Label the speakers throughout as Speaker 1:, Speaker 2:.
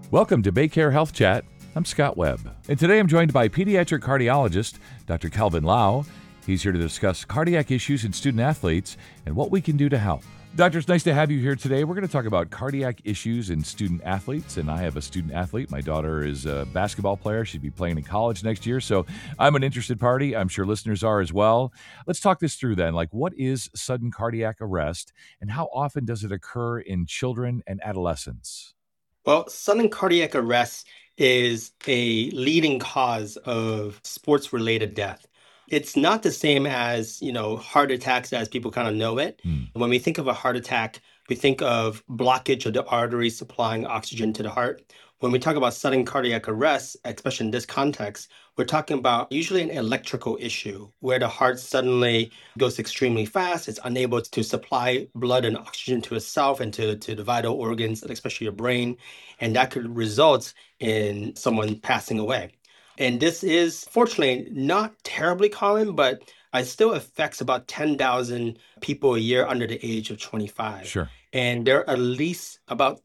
Speaker 1: Welcome to Baycare Health Chat. I'm Scott Webb, and today I'm joined by pediatric cardiologist Dr. Calvin Lau. He's here to discuss cardiac issues in student athletes and what we can do to help. Doctor, it's nice to have you here today. We're going to talk about cardiac issues in student athletes, and I have a student athlete. My daughter is a basketball player. She'd be playing in college next year, so I'm an interested party. I'm sure listeners are as well. Let's talk this through then. What is sudden cardiac arrest, and how often does it occur in children and adolescents?
Speaker 2: Well, sudden cardiac arrest is a leading cause of sports-related death. It's not the same as, heart attacks as people kind of know it. When we think of a heart attack, we think of blockage of the arteries supplying oxygen to the heart. When we talk about sudden cardiac arrest, especially in this context, we're talking about usually an electrical issue where the heart suddenly goes extremely fast. It's unable to supply blood and oxygen to itself and to the vital organs, especially your brain. And that could result in someone passing away. And this is fortunately not terribly common, but it still affects about 10,000 people a year under the age of 25.
Speaker 1: Sure.
Speaker 2: And there are at least about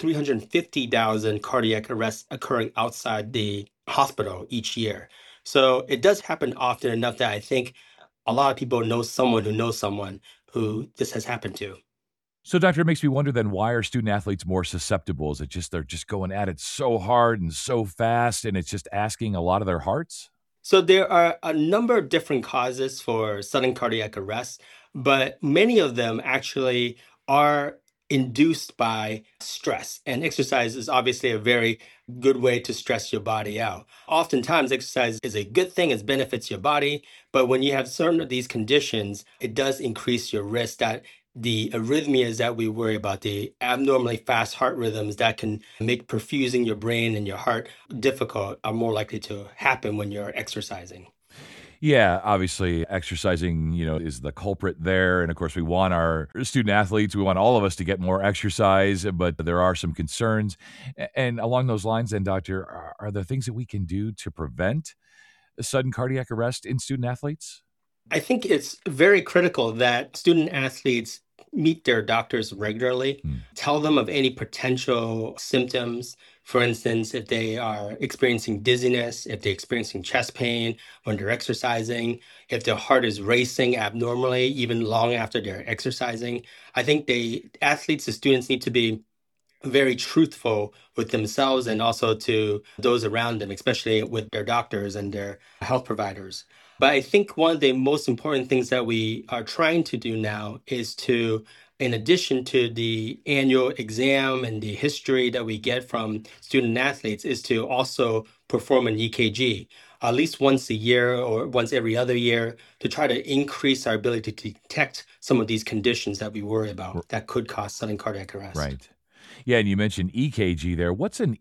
Speaker 2: 350,000 cardiac arrests occurring outside the hospital each year. So it does happen often enough that I think a lot of people know someone who knows someone who this has happened to.
Speaker 1: So, doctor, it makes me wonder then, why are student athletes more susceptible? Is it just they're just going at it so hard and so fast, and it's just asking a lot of their hearts?
Speaker 2: So there are a number of different causes for sudden cardiac arrest, but many of them actually are induced by stress. And exercise is obviously a very good way to stress your body out. Oftentimes, exercise is a good thing, it benefits your body, but when you have certain of these conditions, it does increase your risk that the arrhythmias that we worry about, the abnormally fast heart rhythms that can make perfusing your brain and your heart difficult, are more likely to happen when you're exercising.
Speaker 1: Yeah, obviously exercising, is the culprit there. And of course, we want our student athletes, we want all of us to get more exercise, but there are some concerns. And along those lines then, doctor, are there things that we can do to prevent a sudden cardiac arrest in student athletes?
Speaker 2: I think it's very critical that student athletes meet their doctors regularly, tell them of any potential symptoms. For instance, if they are experiencing dizziness, if they're experiencing chest pain when they're exercising, if their heart is racing abnormally, even long after they're exercising. I think the students need to be very truthful with themselves and also to those around them, especially with their doctors and their health providers. But I think one of the most important things that we are trying to do now is to, in addition to the annual exam and the history that we get from student athletes, is to also perform an EKG at least once a year or once every other year to try to increase our ability to detect some of these conditions that we worry about that could cause sudden cardiac arrest.
Speaker 1: Right. Yeah, and you mentioned EKG there. What's an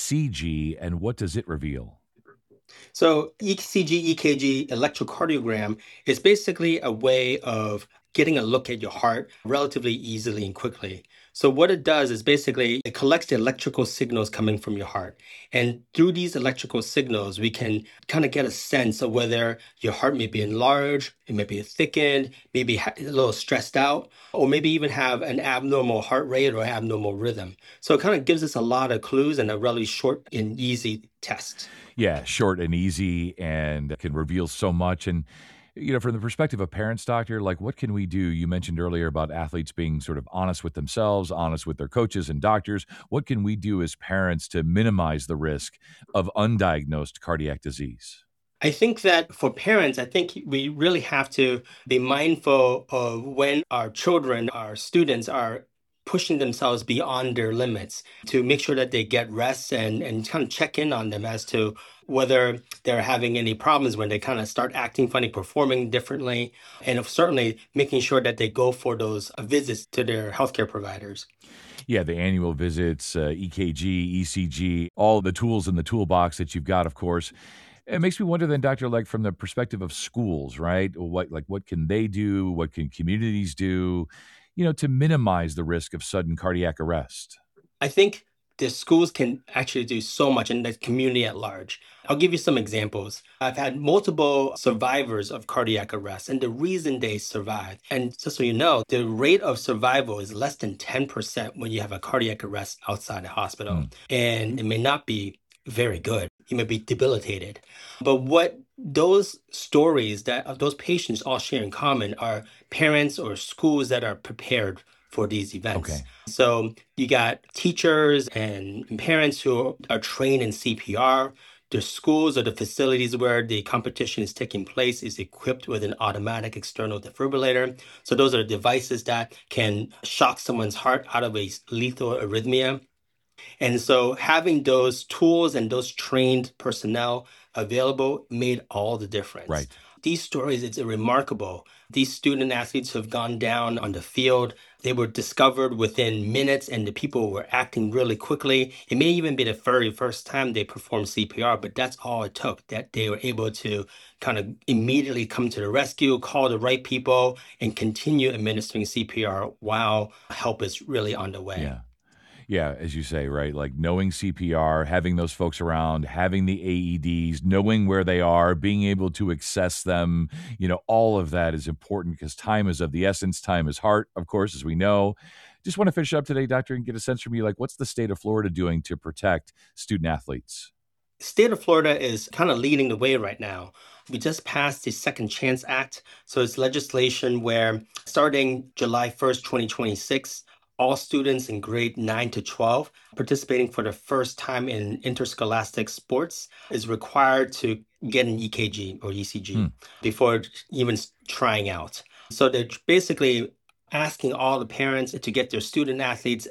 Speaker 1: ECG and what does it reveal?
Speaker 2: So ECG, EKG, electrocardiogram is basically a way of getting a look at your heart relatively easily and quickly. So what it does is basically it collects the electrical signals coming from your heart. And through these electrical signals, we can kind of get a sense of whether your heart may be enlarged, it may be thickened, maybe a little stressed out, or maybe even have an abnormal heart rate or abnormal rhythm. So it kind of gives us a lot of clues and a really short and easy test.
Speaker 1: Yeah, short and easy and can reveal so much. And, from the perspective of parents, doctor, what can we do? You mentioned earlier about athletes being sort of honest with themselves, honest with their coaches and doctors. What can we do as parents to minimize the risk of undiagnosed cardiac disease?
Speaker 2: I think that for parents, I think we really have to be mindful of when our children, our students are pushing themselves beyond their limits to make sure that they get rest and kind of check in on them as to whether they're having any problems when they kind of start acting funny, performing differently, and certainly making sure that they go for those visits to their healthcare providers.
Speaker 1: Yeah, the annual visits, EKG, ECG, all the tools in the toolbox that you've got, of course. It makes me wonder then, doctor, from the perspective of schools, right? What can they do? What can communities do, to minimize the risk of sudden cardiac arrest?
Speaker 2: I think the schools can actually do so much in the community at large. I'll give you some examples. I've had multiple survivors of cardiac arrest and the reason they survived. And just so you know, the rate of survival is less than 10% when you have a cardiac arrest outside the hospital. And it may not be very good. You may be debilitated. But what those stories that of those patients all share in common are parents or schools that are prepared for these events.
Speaker 1: Okay.
Speaker 2: So you got teachers and parents who are trained in CPR. The schools or the facilities where the competition is taking place is equipped with an automatic external defibrillator. So those are devices that can shock someone's heart out of a lethal arrhythmia. And so having those tools and those trained personnel available made all the difference.
Speaker 1: Right.
Speaker 2: These stories, it's remarkable. These student athletes who have gone down on the field, they were discovered within minutes and the people were acting really quickly. It may even be the very first time they performed CPR, but that's all it took, that they were able to kind of immediately come to the rescue, call the right people, and continue administering CPR while help is really on the way.
Speaker 1: Yeah, as you say, right? Like knowing CPR, having those folks around, having the AEDs, knowing where they are, being able to access them, all of that is important because time is of the essence. Time is heart, of course, as we know. Just want to finish up today, Doctor, and get a sense from you, like what's the state of Florida doing to protect student athletes?
Speaker 2: State of Florida is kind of leading the way right now. We just passed the Second Chance Act. So it's legislation where starting July 1st, 2026, all students in grade 9 to 12 participating for the first time in interscholastic sports is required to get an EKG or ECG before even trying out. So they're basically asking all the parents to get their student athletes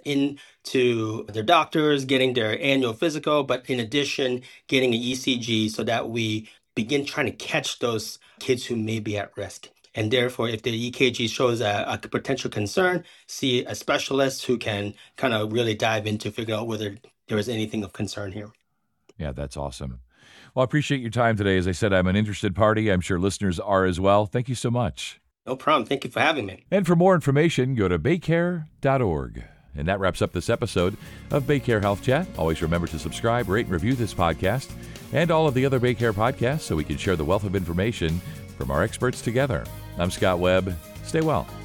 Speaker 2: into their doctors, getting their annual physical, but in addition, getting an ECG so that we begin trying to catch those kids who may be at risk. And therefore, if the EKG shows a potential concern, see a specialist who can kind of really dive into figure out whether there is anything of concern here.
Speaker 1: Yeah, that's awesome. Well, I appreciate your time today. As I said, I'm an interested party. I'm sure listeners are as well. Thank you so much.
Speaker 2: No problem. Thank you for having me.
Speaker 1: And for more information, go to baycare.org. And that wraps up this episode of BayCare Health Chat. Always remember to subscribe, rate, and review this podcast and all of the other BayCare podcasts so we can share the wealth of information from our experts together. I'm Scott Webb. Stay well.